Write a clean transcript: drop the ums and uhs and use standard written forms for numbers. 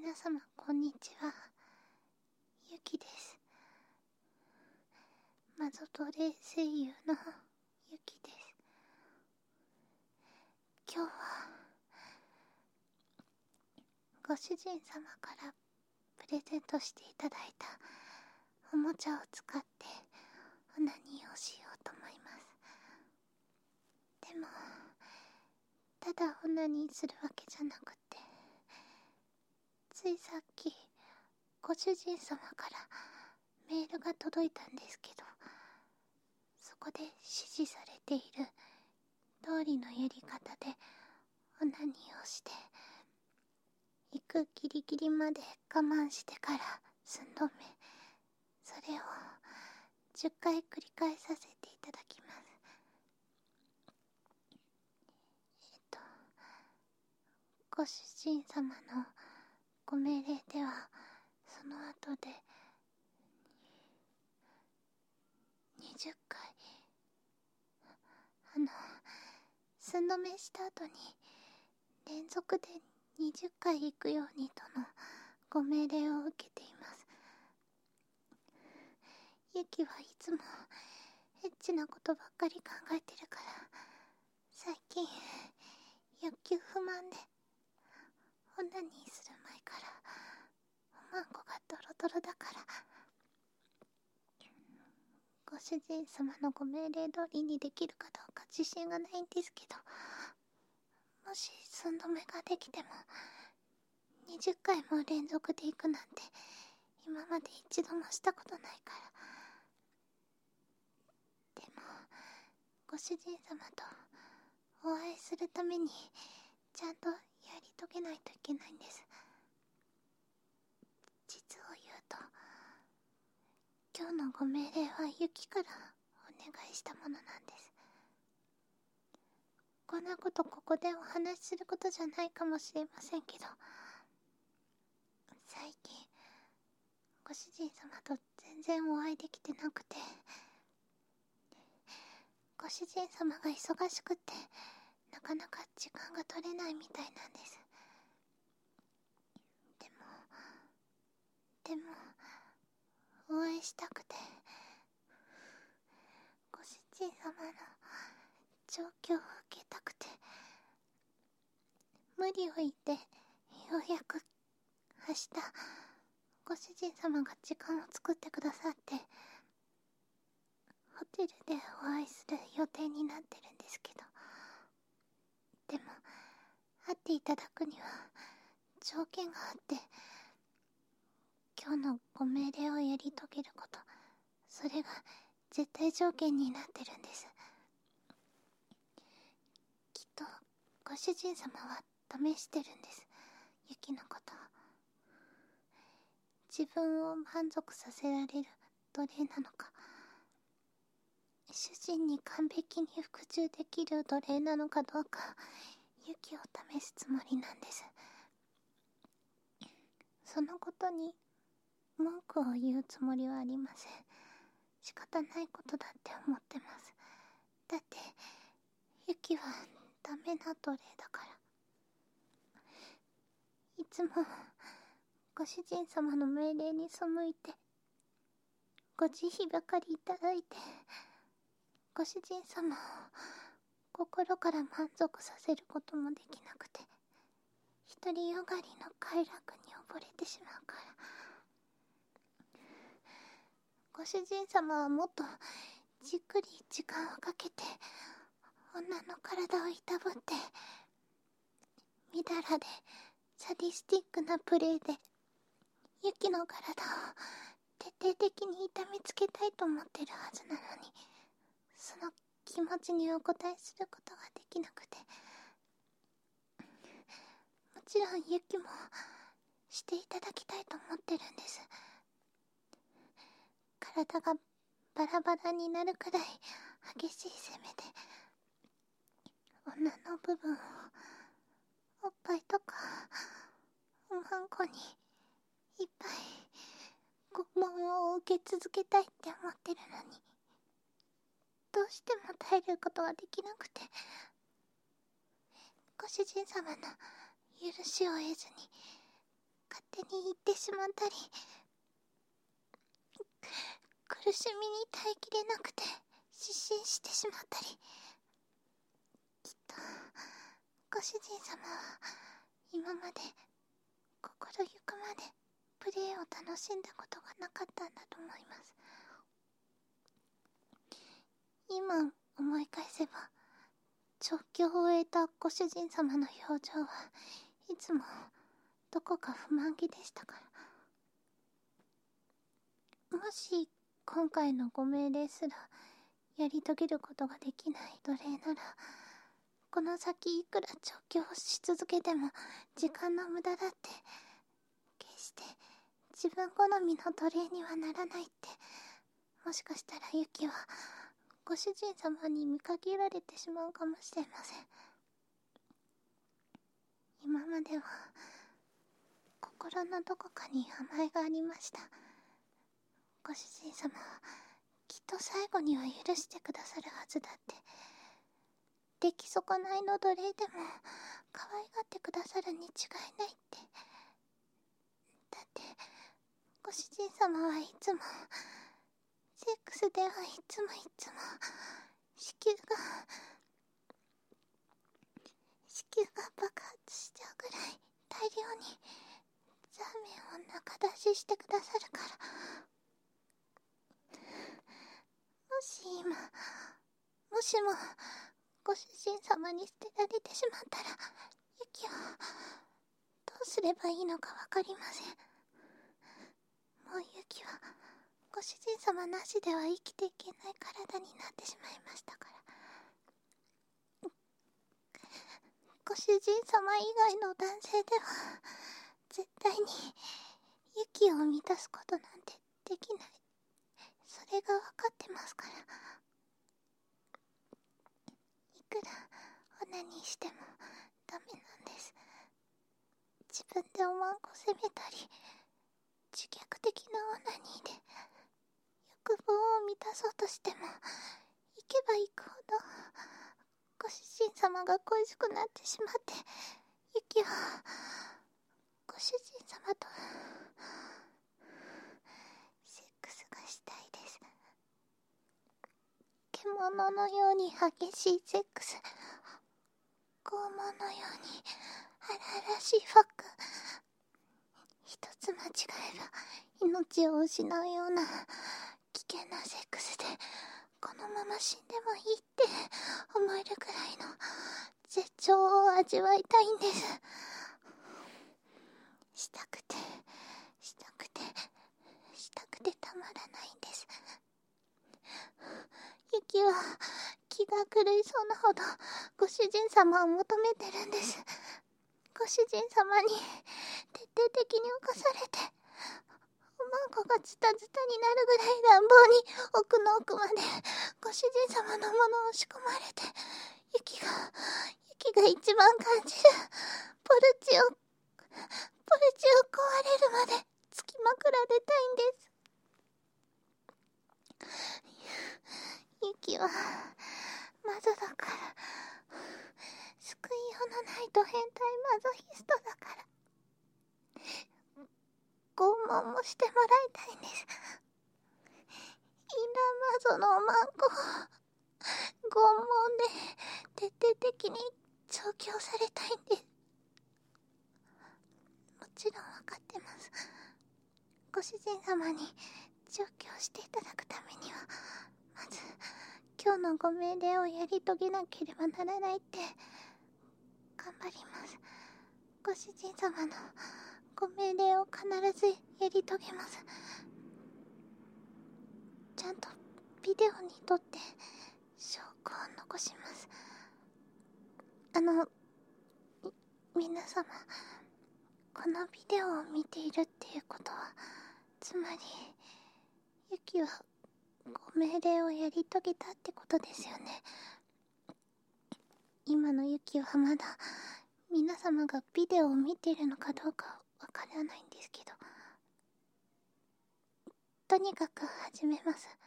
皆様こんにちは、ゆきです。マゾトレ声優のゆきです。今日はご主人様からプレゼントしていただいたおもちゃを使ってオナニーをしようと思います。でもただオナニーするわけじゃなくて、ついさっきご主人様からメールが届いたんですけど、そこで指示されている通りのやり方でオナニーをして、行くギリギリまで我慢してから寸止め、それを10回繰り返させていただきます。ご主人様のご命令ではその後で20回、寸止めした後に連続で20回行くようにとのご命令を受けています。ゆきはいつもエッチなことばっかり考えてるから、最近欲求不満でオナニーする前からおまんこがドロドロだから、ご主人様のご命令通りにできるかどうか自信がないんですけど、もし寸止めができても20回も連続で行くなんて今まで一度もしたことないから。でもご主人様とお会いするためにちゃんとやり遂げないといけないんです。実を言うと、今日のご命令はユキからお願いしたものなんです。こんなことここでお話しすることじゃないかもしれませんけど、最近ご主人様と全然お会いできてなくて、ご主人様が忙しくてなかなか時間が取れないみたいなんです。でもお会いしたくて、ご主人様の状況を受けたくて、無理を言ってようやく明日ご主人様が時間を作ってくださって、ホテルでお会いする予定になってるんですけど、でも会っていただくには条件があって、今日のご命令をやり遂げること、それが絶対条件になってるんです。きっとご主人様は試してるんです、ユキのことを。自分を満足させられる奴隷なのか、主人に完璧に服従できる奴隷なのかどうか、ユキを試すつもりなんです。そのことに文句を言うつもりはありません。仕方ないことだって思ってます。だってユキはダメな奴隷だから。いつもご主人様の命令に背いてご慈悲ばかりいただいて、ご主人様を心から満足させることもできなくて、独りよがりの快楽に溺れてしまうから。ご主人様はもっとじっくり時間をかけて女の体をいたぶって、みだらでサディスティックなプレーでユキの体を徹底的に痛めつけたいと思ってるはずなのに、その気持ちにお応えすることができなくて。もちろんユキもしていただきたいと思ってるんです。体がバラバラになるくらい激しい攻めで、女の部分をおっぱいとかおまんこにいっぱい拷問を受け続けたいって思ってるのに、どうしても耐えることができなくて、ご主人様の許しを得ずに勝手に言ってしまったり、苦しみに耐えきれなくて失神してしまったり、きっとご主人様は今まで心ゆくまでプレーを楽しんだことがなかったんだと思います。今思い返せば、調教を終えたご主人様の表情はいつもどこか不満げでしたから。もし今回のご命令すらやり遂げることができない奴隷なら、この先いくら調教をし続けても時間の無駄だって、決して自分好みの奴隷にはならないって、もしかしたらユキはご主人様に見限られてしまうかもしれません。今までは心のどこかに甘えがありました。ご主人様はきっと最後には許してくださるはずだって。出来損ないの奴隷でも可愛がってくださるに違いないって。だってご主人様はいつもセックスではいつも子宮が爆発しちゃうぐらい大量にザーメンを中出ししてくださるから。もしもご主人様に捨てられてしまったら、ユキはどうすればいいのかわかりません。もうユキはご主人様なしでは生きていけない体になってしまいましたから。ご主人様以外の男性では絶対にユキを満たすことなんてできない。それが分かってますから。いくらオナニーしてもダメなんです。自分でおまんこ責めたり、自虐的なオナニーで欲望を満たそうとしても、行けば行くほどご主人様が恋しくなってしまって、ユキはご主人様とセックスがしたいです。獣のように激しいセックス、拷問のように荒々しいファック。一つ間違えば命を失うような危険なセックスで、このまま死んでもいいって思えるくらいの絶頂を味わいたいんです。したくてたまらないんです。ユキは気が狂いそうなほどご主人様を求めてるんです。ご主人様に徹底的に侵されて、おまんこがズタズタになるぐらい乱暴に奥の奥までご主人様のものを仕込まれて、ユキが一番感じるポルチを壊れるまでつきまくられたいんです。ユキはマゾだから、救いようのないド変態マゾヒストだから、拷問もしてもらいたいんです。インラマゾのおまんこを拷問で徹底的に調教されたいんです。もちろん分かってます。ご主人様に調教していただくためには、まず今日のご命令をやり遂げなければならないって頑張ります。ご主人様のご命令を必ずやり遂げます。ちゃんとビデオに撮って証拠を残します。皆様、このビデオを見ているっていうことは、つまりユキはご命令をやり遂げたってことですよね。今のユキはまだ皆様がビデオを見ているのかどうかわからないんですけど、とにかく始めます。